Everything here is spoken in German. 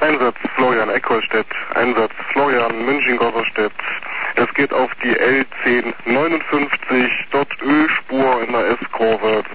Einsatz Florian Eckholstedt, Einsatz Florian München-Gosserstedt. Es geht auf die L1059, dort Ölspur in der S-Kurve